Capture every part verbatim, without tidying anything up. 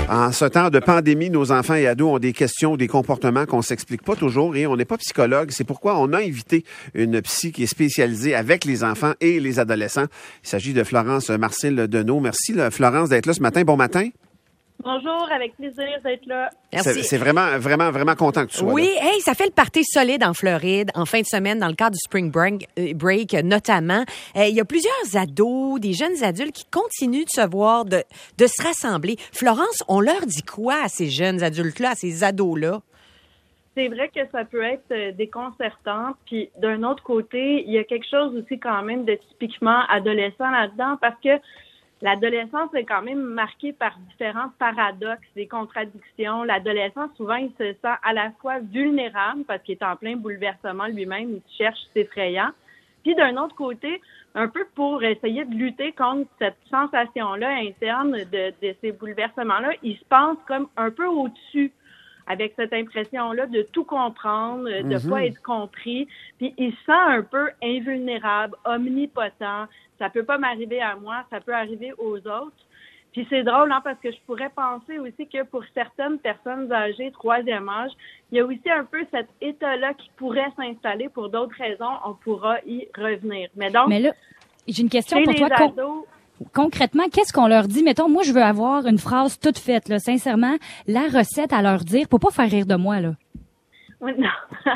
En ce temps de pandémie, nos enfants et ados ont des questions ou des comportements qu'on ne s'explique pas toujours et on n'est pas psychologue. C'est pourquoi on a invité une psy qui est spécialisée avec les enfants et les adolescents. Il s'agit de Florence Marcil-Deneau. Merci, là, Florence, d'être là ce matin. Bon matin. Bonjour, avec plaisir d'être là. C'est, c'est vraiment, vraiment, vraiment content que tu sois oui, là. Oui, hey, ça fait le party solide en Floride, en fin de semaine, dans le cadre du Spring Break, euh, break notamment. Euh, il y a plusieurs ados, des jeunes adultes qui continuent de se voir, de, de se rassembler. Florence, on leur dit quoi à ces jeunes adultes-là, à ces ados-là? C'est vrai que ça peut être déconcertant. Puis d'un autre côté, il y a quelque chose aussi quand même de typiquement adolescent là-dedans parce que l'adolescence est quand même marquée par différents paradoxes, des contradictions. L'adolescent, souvent, il se sent à la fois vulnérable parce qu'il est en plein bouleversement lui-même, il cherche, c'est effrayant. Puis d'un autre côté, un peu pour essayer de lutter contre cette sensation-là interne de, de ces bouleversements-là, il se pense comme un peu au-dessus, avec cette impression-là de tout comprendre, de ne mm-hmm. pas être compris. Puis il se sent un peu invulnérable, omnipotent. Ça peut pas m'arriver à moi, ça peut arriver aux autres. Puis c'est drôle, hein, parce que je pourrais penser aussi que pour certaines personnes âgées, troisième âge, il y a aussi un peu cet état-là qui pourrait s'installer pour d'autres raisons. On pourra y revenir. Mais donc, Mais là, j'ai une question pour toi. Ados, con- concrètement, qu'est-ce qu'on leur dit? Mettons, moi, je veux avoir une phrase toute faite, là, sincèrement, la recette à leur dire pour pas faire rire de moi, là. Oui, non.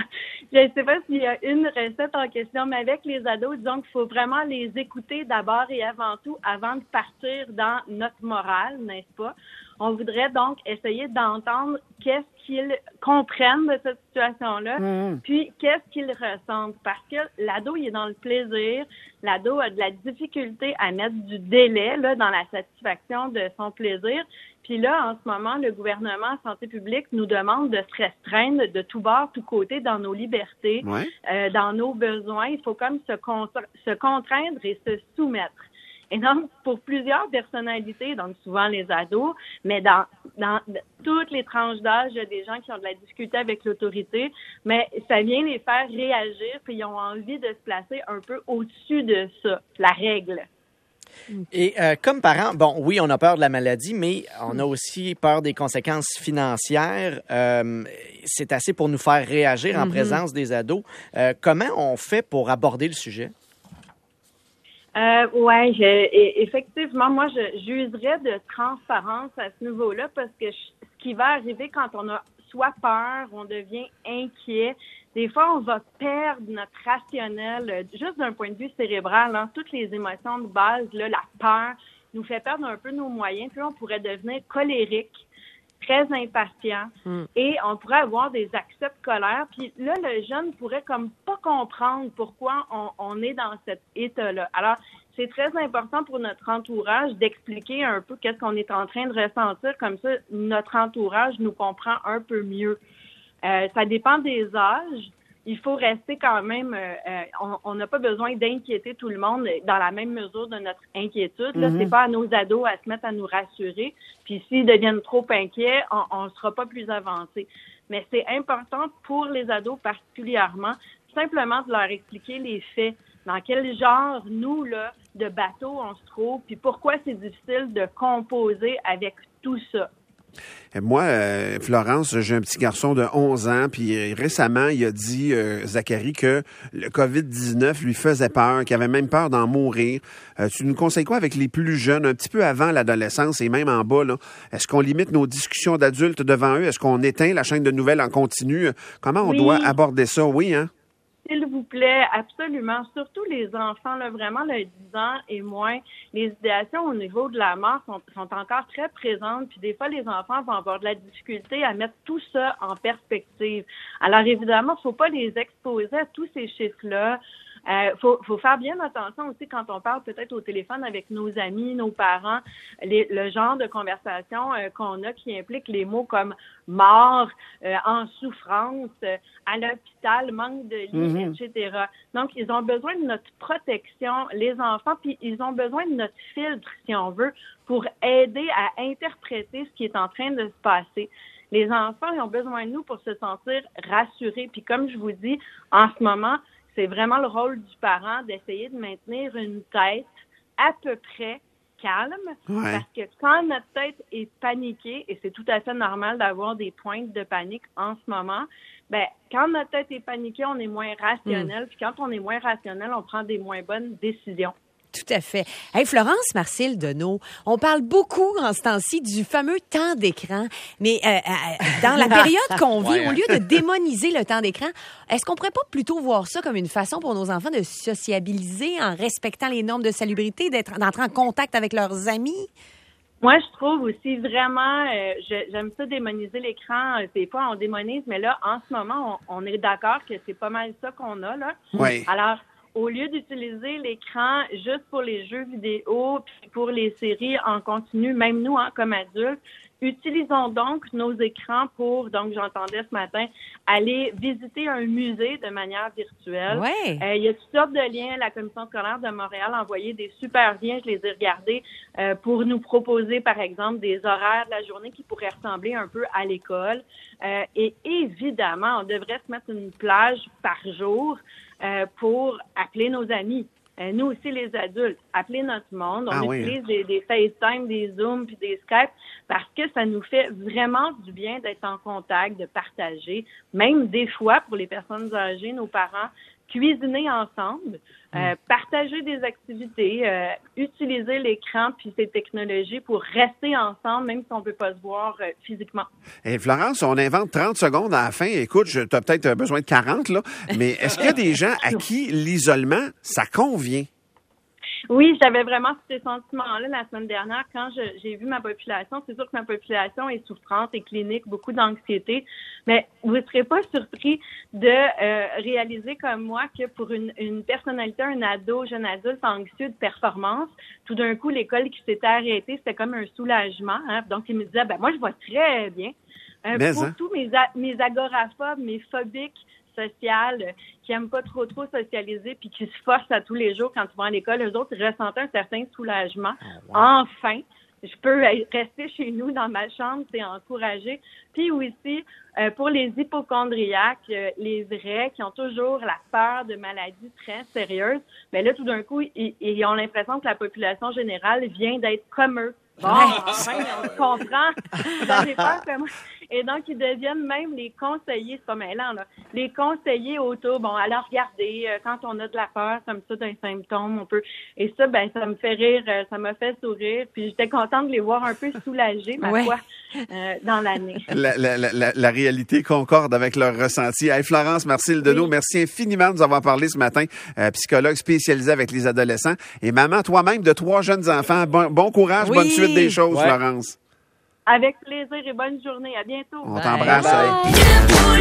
Je ne sais pas s'il y a une recette en question, mais avec les ados, disons qu'il faut vraiment les écouter d'abord et avant tout avant de partir dans notre morale, n'est-ce pas? On voudrait donc essayer d'entendre qu'est-ce qu'ils comprennent de cette situation-là, mmh. puis qu'est-ce qu'ils ressentent. Parce que l'ado, il est dans le plaisir, l'ado a de la difficulté à mettre du délai là dans la satisfaction de son plaisir. Puis là, en ce moment, le gouvernement Santé publique nous demande de se restreindre de tout bord, tout côté dans nos libertés, ouais. euh, dans nos besoins. Il faut comme se, con- se contraindre et se soumettre. Et donc, pour plusieurs personnalités, donc souvent les ados, mais dans, dans toutes les tranches d'âge, il y a des gens qui ont de la difficulté avec l'autorité, mais ça vient les faire réagir, puis ils ont envie de se placer un peu au-dessus de ça, la règle. Et euh, comme parents, bon, oui, on a peur de la maladie, mais on a aussi peur des conséquences financières. Euh, c'est assez pour nous faire réagir en mm-hmm. présence des ados. Euh, comment on fait pour aborder le sujet? Euh, ouais, je, effectivement, moi, je j'userais de transparence à ce niveau-là parce que je, ce qui va arriver quand on a soit peur, on devient inquiet. Des fois, on va perdre notre rationnel, juste d'un point de vue cérébral, hein, toutes les émotions de base, là, la peur nous fait perdre un peu nos moyens, puis on pourrait devenir colérique, très impatient, mm. et on pourrait avoir des accès de colère. Puis là, le jeune pourrait comme pas comprendre pourquoi on, on est dans cet état-là. Alors, c'est très important pour notre entourage d'expliquer un peu qu'est-ce qu'on est en train de ressentir. Comme ça, notre entourage nous comprend un peu mieux. Euh, ça dépend des âges. Il faut rester quand même... Euh, on n'a pas besoin d'inquiéter tout le monde dans la même mesure de notre inquiétude. Là, mm-hmm. c'est pas à nos ados à se mettre à nous rassurer. Puis s'ils deviennent trop inquiets, on ne sera pas plus avancé. Mais c'est important pour les ados particulièrement, simplement de leur expliquer les faits. Dans quel genre, nous, là, de bateau on se trouve, puis pourquoi c'est difficile de composer avec tout ça. Moi, euh, Florence, j'ai un petit garçon de onze ans, puis récemment, il a dit, euh, Zachary, que le covid dix-neuf lui faisait peur, qu'il avait même peur d'en mourir. Euh, tu nous conseilles quoi avec les plus jeunes, un petit peu avant l'adolescence et même en bas, là? Est-ce qu'on limite nos discussions d'adultes devant eux? Est-ce qu'on éteint la chaîne de nouvelles en continu? Comment on oui. doit aborder ça? Oui, hein? S'il vous plaît, absolument. Surtout les enfants, là, vraiment, là, dix ans et moins, les idéations au niveau de la mort sont, sont encore très présentes. Puis des fois, les enfants vont avoir de la difficulté à mettre tout ça en perspective. Alors évidemment, il ne faut pas les exposer à tous ces chiffres-là. Euh, faut, faut faire bien attention aussi quand on parle peut-être au téléphone avec nos amis, nos parents, les, le genre de conversation euh, qu'on a qui implique les mots comme mort, euh, en souffrance, euh, à l'hôpital, manque de lit, mm-hmm. et cetera. Donc, ils ont besoin de notre protection, les enfants, puis ils ont besoin de notre filtre, si on veut, pour aider à interpréter ce qui est en train de se passer. Les enfants, ils ont besoin de nous pour se sentir rassurés. Puis comme je vous dis, en ce moment, c'est vraiment le rôle du parent d'essayer de maintenir une tête à peu près calme. Ouais. Parce que quand notre tête est paniquée, et c'est tout à fait normal d'avoir des pointes de panique en ce moment, ben quand notre tête est paniquée, on est moins rationnel. Puis quand on est moins rationnel, on prend des moins bonnes décisions. Tout à fait. Hey, Florence Marcille Deneau, on parle beaucoup en ce temps-ci du fameux temps d'écran, mais euh, euh, dans la période qu'on vit, Ouais. au lieu de démoniser le temps d'écran, est-ce qu'on pourrait pas plutôt voir ça comme une façon pour nos enfants de sociabiliser en respectant les normes de salubrité, d'être d'entrer en contact avec leurs amis? Moi, je trouve aussi vraiment, euh, je- j'aime ça démoniser l'écran. Des fois, on démonise, mais là, en ce moment, on, on est d'accord que c'est pas mal ça qu'on a, là. Oui. Alors, au lieu d'utiliser l'écran juste pour les jeux vidéo puis pour les séries en continu, même nous, hein, comme adultes, utilisons donc nos écrans pour, donc j'entendais ce matin, aller visiter un musée de manière virtuelle. Ouais. Euh, il y a toutes sortes de liens. La Commission scolaire de Montréal a envoyé des super liens, je les ai regardés, euh, pour nous proposer, par exemple, des horaires de la journée qui pourraient ressembler un peu à l'école. Euh, et évidemment, on devrait se mettre une plage par jour euh, pour appeler nos amis. Euh, nous aussi, les adultes, appeler notre monde. On Ah oui, utilise des, des FaceTime, des Zoom puis des Skype parce que ça nous fait vraiment du bien d'être en contact, de partager. Même des fois, pour les personnes âgées, nos parents, cuisiner ensemble, euh, partager des activités, euh, utiliser l'écran puis ces technologies pour rester ensemble, même si on ne peut pas se voir euh, physiquement. Et Florence, on invente trente secondes à la fin. Écoute, tu as peut-être besoin de quarante, là. Mais est-ce qu'il y a des gens à qui l'isolement, ça convient? Oui, j'avais vraiment ces sentiments-là la semaine dernière quand je- j'ai vu ma population. C'est sûr que ma population est souffrante et clinique, beaucoup d'anxiété, mais vous ne serez pas surpris de euh, réaliser comme moi que pour une, une personnalité, un ado, jeune adulte anxieux de performance, tout d'un coup, l'école qui s'était arrêtée, c'était comme un soulagement. Hein? Donc, il me disait, ben moi, je vais très bien. Euh, Mais, pour hein? tous mes, a- mes agoraphobes, mes phobiques sociales, euh, qui aiment pas trop trop socialiser puis qui se forcent à tous les jours quand ils vont à l'école, eux autres ressentaient un certain soulagement. Enfin, je peux rester chez nous dans ma chambre, c'est encouragé. Puis aussi, euh, pour les hypochondriaques, euh, les vrais, qui ont toujours la peur de maladies très sérieuses, mais là, tout d'un coup, ils, ils ont l'impression que la population générale vient d'être comme eux. Bon, enfin, on se comprend. Vous avez peur comme moi. Et donc, ils deviennent même les conseillers, c'est pas mêlant, là. Les conseillers autour, bon, alors regardez, euh, quand on a de la peur comme ça d'un symptôme, on peut... Et ça, ben, ça me fait rire, euh, ça m'a fait sourire, puis j'étais contente de les voir un peu soulagés, ma Ouais. foi, euh, dans l'année. La, la, la, la- la réalité concorde avec leur ressenti. Hey, Florence Marcille Deneau, Oui. merci infiniment de nous avoir parlé ce matin. Euh, psychologue spécialisée avec les adolescents. Et maman, toi-même, de trois jeunes enfants. Bon, bon courage, Oui. bonne suite des choses, Ouais. Florence. Avec plaisir et bonne journée. À bientôt. On Bye. t'embrasse. Bye. Hey.